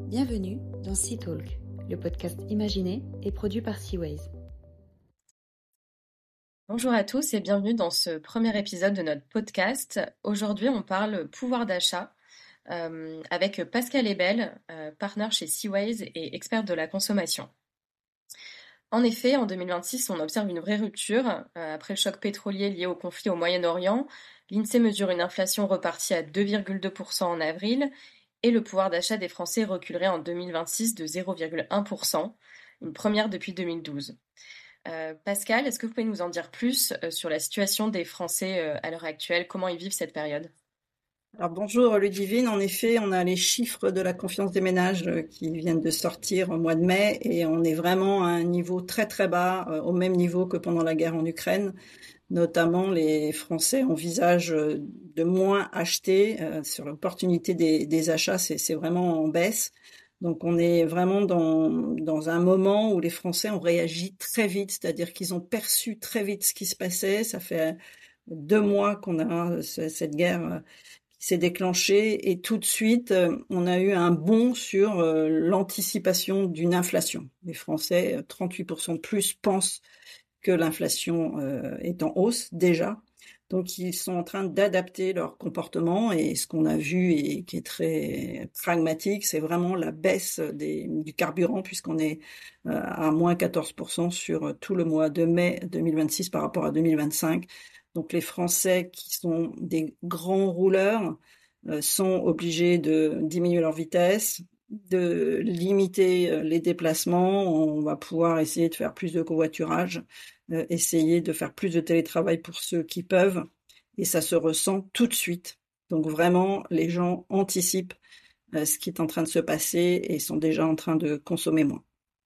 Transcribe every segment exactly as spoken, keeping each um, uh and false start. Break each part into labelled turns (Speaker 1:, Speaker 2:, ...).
Speaker 1: Bienvenue dans Sea Talk, le podcast imaginé et produit par Seaways.
Speaker 2: Bonjour à tous et bienvenue dans ce premier épisode de notre podcast. Aujourd'hui, on parle pouvoir d'achat euh, avec Pascal Ebel, euh, partner chez Seaways et expert de la consommation. En effet, en deux mille vingt-six, on observe une vraie rupture. Euh, après le choc pétrolier lié au conflit au Moyen-Orient, l'INSEE mesure une inflation repartie à deux virgule deux pour cent en avril et le pouvoir d'achat des Français reculerait en deux mille vingt-six de zéro virgule un pour cent, une première depuis deux mille douze. Euh, Pascal, est-ce que vous pouvez nous en dire plus euh, sur la situation des Français euh, à l'heure actuelle? Comment ils vivent cette période?
Speaker 3: Alors bonjour Ludivine, en effet, on a les chiffres de la confiance des ménages euh, qui viennent de sortir au mois de mai et on est vraiment à un niveau très très bas, euh, au même niveau que pendant la guerre en Ukraine. Notamment, les Français envisagent euh, de moins acheter. Euh, sur l'opportunité des, des achats, c'est, c'est vraiment en baisse. Donc on est vraiment dans, dans un moment où les Français ont réagi très vite, c'est-à-dire qu'ils ont perçu très vite ce qui se passait. Ça fait deux mois qu'on a cette guerre qui s'est déclenchée et tout de suite, on a eu un bond sur l'anticipation d'une inflation. Les Français, trente-huit pour cent de plus, pensent que l'inflation est en hausse déjà. Donc, ils sont en train d'adapter leur comportement et ce qu'on a vu et qui est très pragmatique, c'est vraiment la baisse des, du carburant puisqu'on est à moins quatorze pour cent sur tout le mois de mai deux mille vingt-six par rapport à deux mille vingt-cinq. Donc, les Français qui sont des grands rouleurs euh, sont obligés de diminuer leur vitesse, de limiter les déplacements. On va pouvoir essayer de faire plus de covoiturage, euh, essayer de faire plus de télétravail pour ceux qui peuvent. Et ça se ressent tout de suite. Donc vraiment, les gens anticipent euh, ce qui est en train de se passer et sont déjà en train de consommer moins.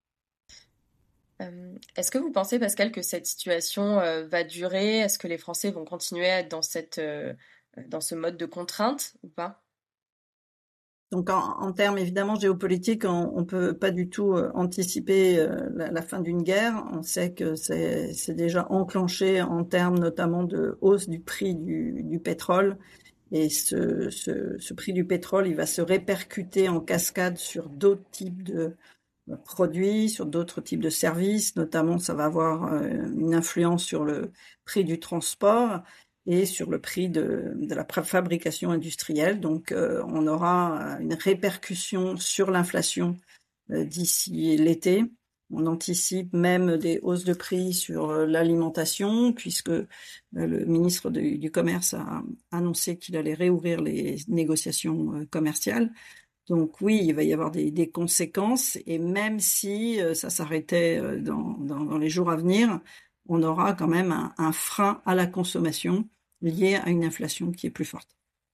Speaker 2: Euh, est-ce que vous pensez, Pascal, que cette situation euh, va durer? Est-ce que les Français vont continuer à être dans cette, euh, dans ce mode de contrainte ou pas?
Speaker 3: Donc en, en termes évidemment géopolitiques, on, on peut pas du tout euh, anticiper euh, la, la fin d'une guerre. On sait que c'est, c'est déjà enclenché en termes notamment de hausse du prix du, du pétrole. Et ce, ce, ce prix du pétrole, il va se répercuter en cascade sur d'autres types de produits, sur d'autres types de services. Notamment, ça va avoir euh, une influence sur le prix du transport et sur le prix de, de la fabrication industrielle. Donc, euh, on aura une répercussion sur l'inflation euh, d'ici l'été. On anticipe même des hausses de prix sur euh, l'alimentation, puisque euh, le ministre de, du Commerce a annoncé qu'il allait réouvrir les négociations euh, commerciales. Donc oui, il va y avoir des, des conséquences, et même si euh, ça s'arrêtait euh, dans, dans, dans les jours à venir, on aura quand même un, un frein à la consommation lié à une inflation qui est plus forte.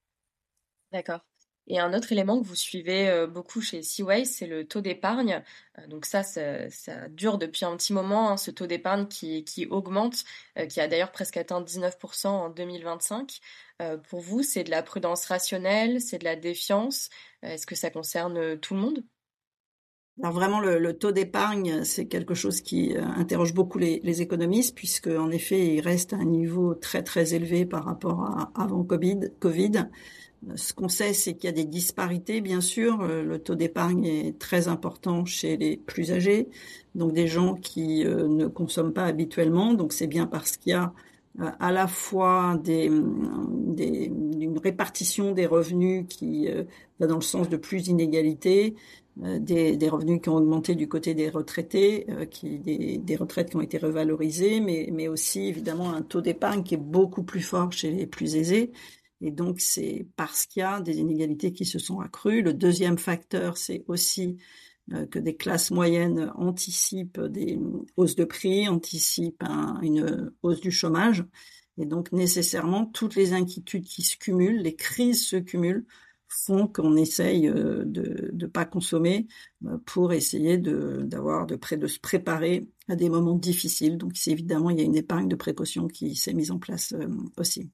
Speaker 2: D'accord. Et un autre élément que vous suivez euh, beaucoup chez Seaways, c'est le taux d'épargne. Euh, donc ça, ça, ça dure depuis un petit moment, hein, ce taux d'épargne qui, qui augmente, euh, qui a d'ailleurs presque atteint dix-neuf pour cent en deux mille vingt-cinq. Euh, pour vous, c'est de la prudence rationnelle, c'est de la défiance. Euh, est-ce que ça concerne euh, tout le monde?
Speaker 3: Alors vraiment, le, le taux d'épargne, c'est quelque chose qui euh, interroge beaucoup les, les économistes, puisque en effet, il reste à un niveau très très élevé par rapport à avant Covid. Covid. Ce qu'on sait, c'est qu'il y a des disparités, bien sûr. Euh, Le taux d'épargne est très important chez les plus âgés, donc des gens qui euh, ne consomment pas habituellement. Donc c'est bien parce qu'il y a euh, à la fois des, des, une répartition des revenus qui euh, va dans le sens de plus d'inégalités, euh, des, des revenus qui ont augmenté du côté des retraités, euh, qui, des, des retraites qui ont été revalorisées, mais, mais aussi évidemment un taux d'épargne qui est beaucoup plus fort chez les plus aisés. Et donc, c'est parce qu'il y a des inégalités qui se sont accrues. Le deuxième facteur, c'est aussi euh, que des classes moyennes anticipent des hausses de prix, anticipent un, une hausse du chômage. Et donc, nécessairement, toutes les inquiétudes qui se cumulent, les crises se cumulent, font qu'on essaye euh, de ne pas consommer euh, pour essayer de, d'avoir de, près, de se préparer à des moments difficiles. Donc, c'est évidemment, il y a une épargne de précaution qui s'est mise en place euh, aussi.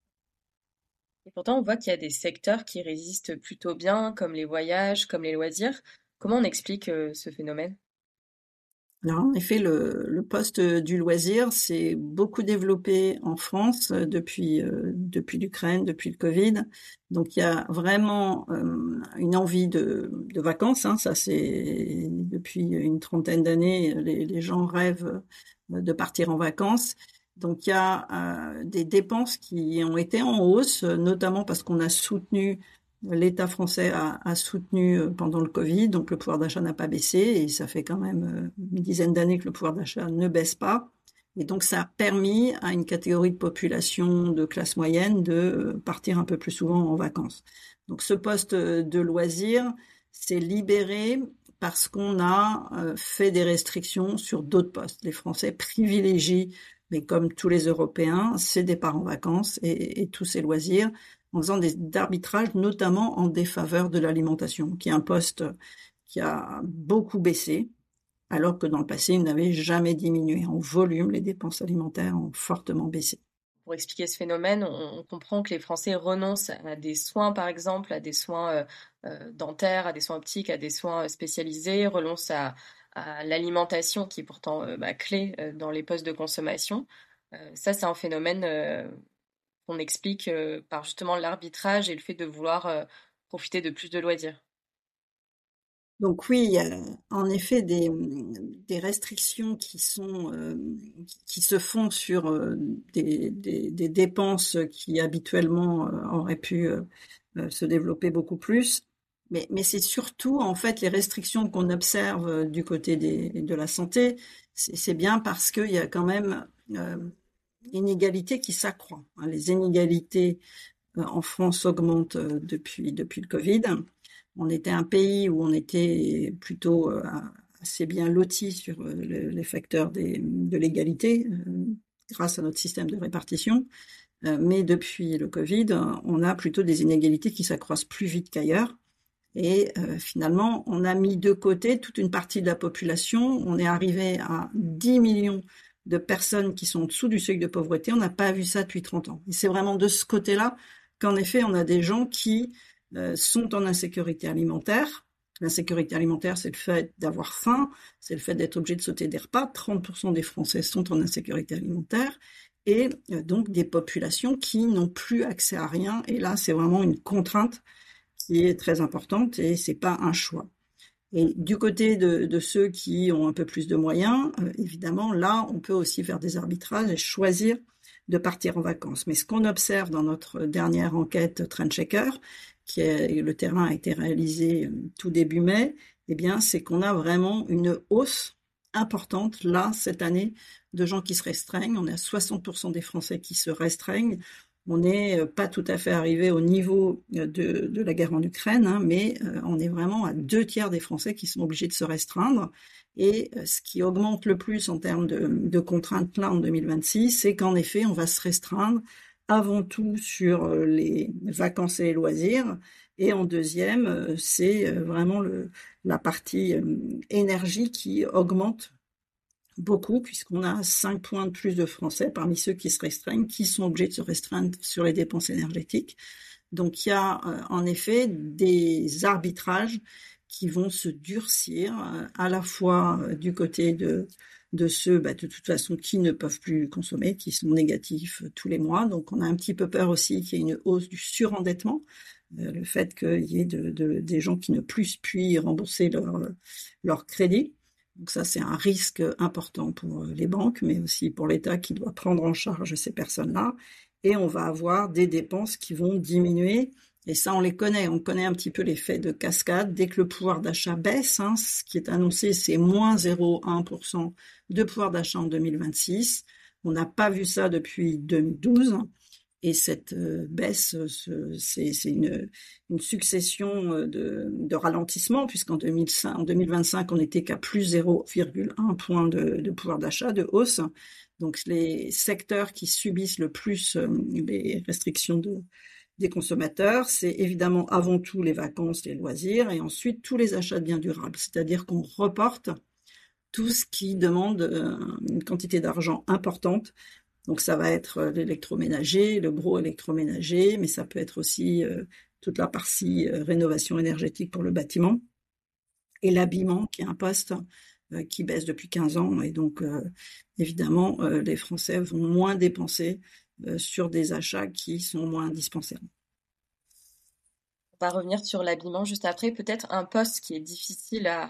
Speaker 2: Et pourtant, on voit qu'il y a des secteurs qui résistent plutôt bien, comme les voyages, comme les loisirs. Comment on explique euh, ce phénomène?
Speaker 3: Alors, en effet, le, le poste du loisir s'est beaucoup développé en France euh, depuis, euh, depuis l'Ukraine, depuis le Covid. Donc, il y a vraiment euh, une envie de, de vacances. Hein. Ça, c'est depuis une trentaine d'années, les, les gens rêvent de partir en vacances. Donc, il y a euh, des dépenses qui ont été en hausse, notamment parce qu'on a soutenu l'État français a, a soutenu pendant le Covid, donc le pouvoir d'achat n'a pas baissé et ça fait quand même une dizaine d'années que le pouvoir d'achat ne baisse pas. Et donc ça a permis à une catégorie de population de classe moyenne de partir un peu plus souvent en vacances. Donc ce poste de loisir s'est libéré parce qu'on a fait des restrictions sur d'autres postes. Les Français privilégient, mais comme tous les Européens, ces départs en vacances et, et tous ces loisirs, en faisant des arbitrages, notamment en défaveur de l'alimentation, qui est un poste qui a beaucoup baissé, alors que dans le passé, il n'avait jamais diminué. En volume, les dépenses alimentaires ont fortement baissé.
Speaker 2: Pour expliquer ce phénomène, on, on comprend que les Français renoncent à des soins, par exemple, à des soins euh, euh, dentaires, à des soins optiques, à des soins spécialisés, renoncent à, à l'alimentation qui est pourtant euh, bah, clé euh, dans les postes de consommation. Euh, ça, c'est un phénomène euh, qu'on explique euh, par justement l'arbitrage et le fait de vouloir euh, profiter de plus de loisirs.
Speaker 3: Donc oui, il y a en effet des, des restrictions qui sont euh, qui se font sur euh, des, des, des dépenses qui habituellement euh, auraient pu euh, se développer beaucoup plus. Mais, mais c'est surtout en fait les restrictions qu'on observe euh, du côté des, de la santé. C'est, c'est bien parce qu'il y a quand même euh, une inégalité qui s'accroît. Hein. Les inégalités euh, en France augmentent euh, depuis, depuis le Covid. On était un pays où on était plutôt euh, assez bien loti sur euh, le, les facteurs des, de l'égalité euh, grâce à notre système de répartition. Euh, mais depuis le Covid, on a plutôt des inégalités qui s'accroissent plus vite qu'ailleurs. Et euh, finalement, on a mis de côté toute une partie de la population. On est arrivé à dix millions de personnes qui sont en dessous du seuil de pauvreté. On n'a pas vu ça depuis trente ans. Et c'est vraiment de ce côté-là qu'en effet, on a des gens qui euh, sont en insécurité alimentaire. L'insécurité alimentaire, c'est le fait d'avoir faim, c'est le fait d'être obligé de sauter des repas. trente pour cent des Français sont en insécurité alimentaire. Et euh, donc des populations qui n'ont plus accès à rien. Et là, c'est vraiment une contrainte qui est très importante et c'est pas un choix. Et du côté de, de ceux qui ont un peu plus de moyens, euh, évidemment, là, on peut aussi faire des arbitrages et choisir de partir en vacances. Mais ce qu'on observe dans notre dernière enquête Trendchecker, qui est, le terrain a été réalisé tout début mai, eh bien, c'est qu'on a vraiment une hausse importante, là, cette année, de gens qui se restreignent. On est à soixante pour cent des Français qui se restreignent. On n'est pas tout à fait arrivé au niveau de, de la guerre en Ukraine, hein, mais euh, on est vraiment à deux tiers des Français qui sont obligés de se restreindre. Et euh, ce qui augmente le plus en termes de, de contraintes là en deux mille vingt-six, c'est qu'en effet, on va se restreindre avant tout sur euh, les vacances et les loisirs. Et en deuxième, euh, c'est euh, vraiment le, la partie euh, énergie qui augmente beaucoup, puisqu'on a cinq points de plus de Français parmi ceux qui se restreignent, qui sont obligés de se restreindre sur les dépenses énergétiques. Donc il y a euh, en effet des arbitrages qui vont se durcir, euh, à la fois euh, du côté de, de ceux, bah, de toute façon, qui ne peuvent plus consommer, qui sont négatifs euh, tous les mois. Donc on a un petit peu peur aussi qu'il y ait une hausse du surendettement, euh, le fait qu'il y ait de, de, des gens qui ne puissent plus rembourser leur, leur crédit. Donc ça, c'est un risque important pour les banques, mais aussi pour l'État qui doit prendre en charge ces personnes-là. Et on va avoir des dépenses qui vont diminuer. Et ça, on les connaît. On connaît un petit peu l'effet de cascade. Dès que le pouvoir d'achat baisse, hein, ce qui est annoncé, c'est moins zéro virgule un pour cent de pouvoir d'achat en deux mille vingt-six. On n'a pas vu ça depuis deux mille douze. Et cette euh, baisse, ce, c'est, c'est une, une succession de, de ralentissements, puisqu'en deux mille cinq, en deux mille vingt-cinq, on n'était qu'à plus zéro virgule un point de, de pouvoir d'achat, de hausse. Donc les secteurs qui subissent le plus euh, les restrictions de, des consommateurs, c'est évidemment avant tout les vacances, les loisirs, et ensuite tous les achats de biens durables. C'est-à-dire qu'on reporte tout ce qui demande euh, une quantité d'argent importante. Donc ça va être l'électroménager, le gros électroménager, mais ça peut être aussi euh, toute la partie euh, rénovation énergétique pour le bâtiment et l'habillement, qui est un poste euh, qui baisse depuis quinze ans. Et donc, euh, évidemment, euh, les Français vont moins dépenser euh, sur des achats qui sont moins indispensables.
Speaker 2: On va revenir sur l'habillement juste après. Peut-être un poste qui est difficile à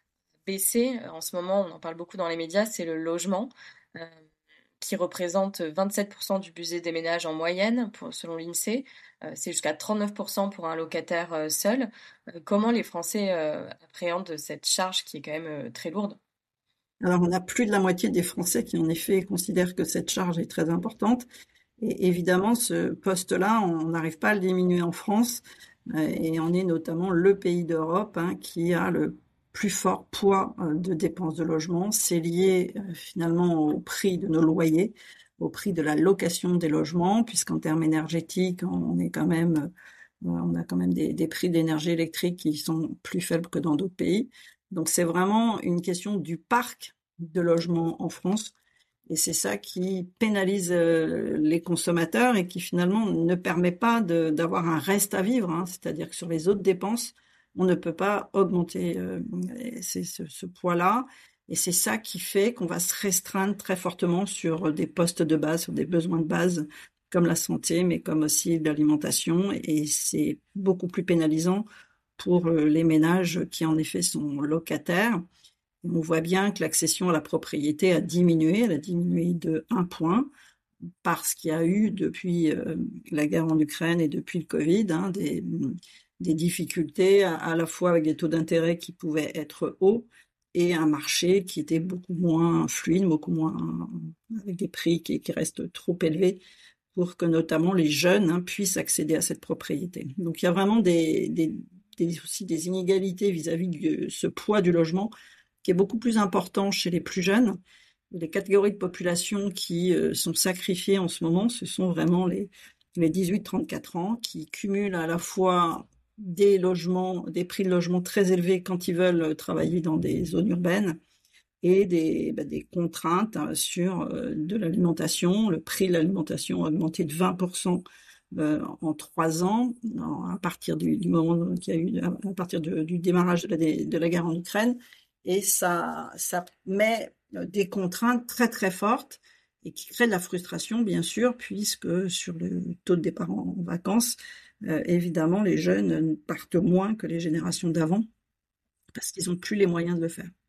Speaker 2: baisser. En ce moment, on en parle beaucoup dans les médias, c'est le logement, euh, qui représente vingt-sept pour cent du budget des ménages en moyenne, pour, selon l'INSEE. Euh, c'est jusqu'à trente-neuf pour cent pour un locataire euh, seul. Euh, comment les Français euh, appréhendent cette charge qui est quand même euh, très lourde?
Speaker 3: Alors, on a plus de la moitié des Français qui, en effet, considèrent que cette charge est très importante. Et évidemment, ce poste-là, on n'arrive pas à le diminuer en France. Euh, et on est notamment le pays d'Europe hein, qui a le plus fort poids euh, de dépenses de logement. C'est lié euh, finalement au prix de nos loyers, au prix de la location des logements, puisqu'en termes énergétiques, on est quand même, euh, on a quand même des, des prix d'énergie électrique qui sont plus faibles que dans d'autres pays. Donc c'est vraiment une question du parc de logements en France. Et c'est ça qui pénalise euh, les consommateurs et qui finalement ne permet pas de, d'avoir un reste à vivre. Hein. C'est-à-dire que sur les autres dépenses, on ne peut pas augmenter euh, c'est ce, ce poids-là. Et c'est ça qui fait qu'on va se restreindre très fortement sur des postes de base, sur des besoins de base, comme la santé, mais comme aussi l'alimentation. Et c'est beaucoup plus pénalisant pour les ménages qui en effet sont locataires. On voit bien que l'accession à la propriété a diminué, elle a diminué de un point, parce qu'il y a eu depuis euh, la guerre en Ukraine et depuis le Covid hein, des, des difficultés à, à la fois avec des taux d'intérêt qui pouvaient être hauts et un marché qui était beaucoup moins fluide, beaucoup moins avec des prix qui, qui restent trop élevés pour que notamment les jeunes hein, puissent accéder à cette propriété. Donc il y a vraiment des, des, des, aussi des inégalités vis-à-vis de ce poids du logement qui est beaucoup plus important chez les plus jeunes. Les catégories de population qui euh, sont sacrifiées en ce moment, ce sont vraiment les, les dix-huit trente-quatre ans qui cumulent à la fois des logements, des prix de logement très élevés quand ils veulent travailler dans des zones urbaines et des, bah, des contraintes hein, sur euh, de l'alimentation. Le prix de l'alimentation a augmenté de vingt pour cent euh, en trois ans, à partir du, du moment qu'il y a eu, à partir de, du démarrage de la, de la guerre en Ukraine. Et ça, ça met des contraintes très très fortes et qui créent de la frustration, bien sûr, puisque sur le taux de départ en vacances, euh, évidemment, les jeunes partent moins que les générations d'avant parce qu'ils n'ont plus les moyens de le faire.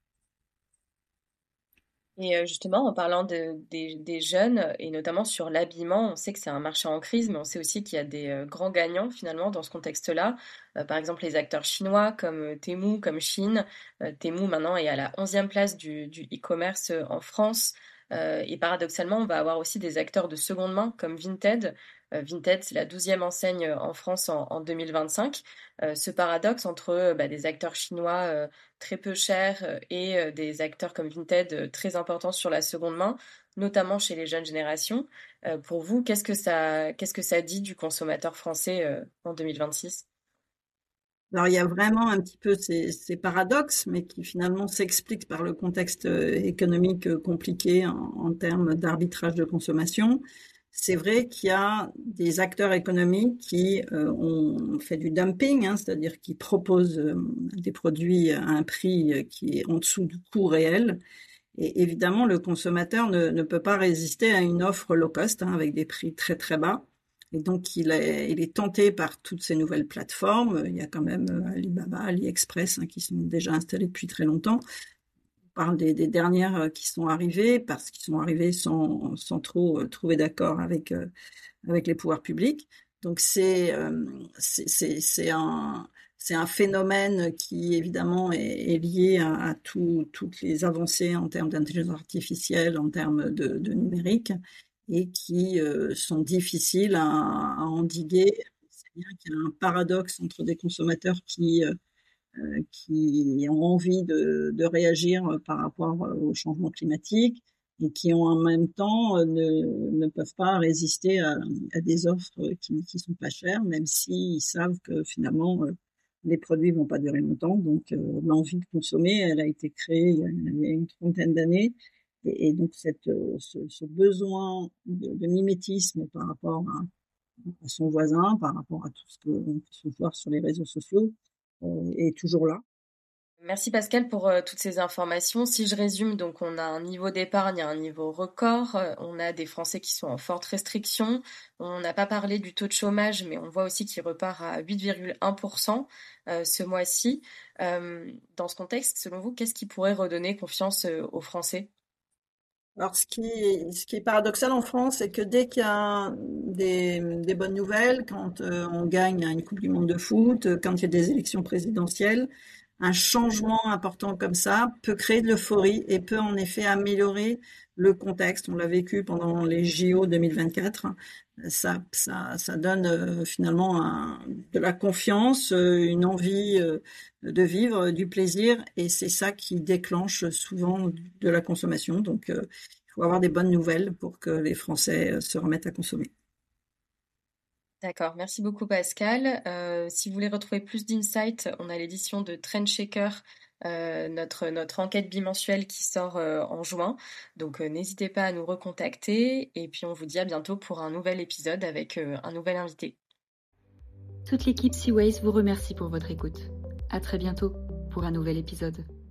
Speaker 2: Et euh, justement, en parlant de, des, des jeunes, et notamment sur l'habillement, on sait que c'est un marché en crise, mais on sait aussi qu'il y a des euh, grands gagnants finalement dans ce contexte-là. Euh, par exemple, les acteurs chinois comme euh, Temu, comme Shein. Euh, Temu maintenant est à la onzième place du, du e-commerce euh, en France. Euh, et paradoxalement, on va avoir aussi des acteurs de seconde main comme Vinted. Euh, Vinted, c'est la douzième enseigne euh, en France en, en deux mille vingt-cinq. Euh, ce paradoxe entre euh, bah, des acteurs chinois euh, très peu chers euh, et euh, des acteurs comme Vinted euh, très importants sur la seconde main, notamment chez les jeunes générations. Euh, pour vous, qu'est-ce que ça, qu'est-ce que ça dit du consommateur français euh, en deux mille vingt-six?
Speaker 3: Alors, il y a vraiment un petit peu ces, ces paradoxes, mais qui finalement s'expliquent par le contexte euh, économique euh, compliqué en, en termes d'arbitrage de consommation. C'est vrai qu'il y a des acteurs économiques qui euh, ont fait du dumping, hein, c'est-à-dire qui proposent euh, des produits à un prix euh, qui est en dessous du coût réel. Et évidemment, le consommateur ne, ne peut pas résister à une offre low cost hein, avec des prix très très bas. Et donc, il est, il est tenté par toutes ces nouvelles plateformes. Il y a quand même Alibaba, AliExpress hein, qui sont déjà installés depuis très longtemps. On parle des, des dernières qui sont arrivées parce qu'ils sont arrivés sans, sans trop trouver d'accord avec, euh, avec les pouvoirs publics. Donc, c'est, euh, c'est, c'est, c'est un, c'est un phénomène qui, évidemment, est, est lié à, à tout, toutes les avancées en termes d'intelligence artificielle, en termes de, de numérique, et qui euh, sont difficiles à, à endiguer. C'est bien qu'il y a un paradoxe entre des consommateurs qui, euh, qui ont envie de, de réagir par rapport au changement climatique et qui ont en même temps ne, ne peuvent pas résister à, à des offres qui, qui sont pas chères, même s'ils savent que finalement les produits vont pas durer longtemps. Donc euh, l'envie de consommer, elle a été créée il y a, il y a une trentaine d'années. Et, et donc cette, ce, ce besoin de, de mimétisme par rapport à, à son voisin, par rapport à tout ce qu'on peut voir sur les réseaux sociaux, euh, est toujours là.
Speaker 2: Merci Pascal pour euh, toutes ces informations. Si je résume, donc on a un niveau d'épargne à un niveau record, euh, on a des Français qui sont en forte restriction, on n'a pas parlé du taux de chômage, mais on voit aussi qu'il repart à huit virgule un pour cent euh, ce mois-ci. Euh, dans ce contexte, selon vous, qu'est-ce qui pourrait redonner confiance euh, aux Français?
Speaker 3: Alors, ce qui est, ce qui est paradoxal en France, c'est que dès qu'il y a des, des bonnes nouvelles, quand euh, on gagne une Coupe du Monde de foot, euh, quand il y a des élections présidentielles, un changement important comme ça peut créer de l'euphorie et peut en effet améliorer le contexte. On l'a vécu pendant les J O deux mille vingt-quatre. Ça, ça, ça donne euh, finalement un- de la confiance, euh, une envie euh, de vivre, du plaisir, et c'est ça qui déclenche souvent de la consommation. Donc, euh, il faut avoir des bonnes nouvelles pour que les Français euh, se remettent à consommer.
Speaker 2: D'accord, merci beaucoup Pascal. Euh, si vous voulez retrouver plus d'insights, on a l'édition de Trendshaker, euh, notre, notre enquête bimensuelle qui sort euh, en juin. Donc euh, n'hésitez pas à nous recontacter et puis on vous dit à bientôt pour un nouvel épisode avec euh, un nouvel invité.
Speaker 1: Toute l'équipe Seaways vous remercie pour votre écoute. À très bientôt pour un nouvel épisode.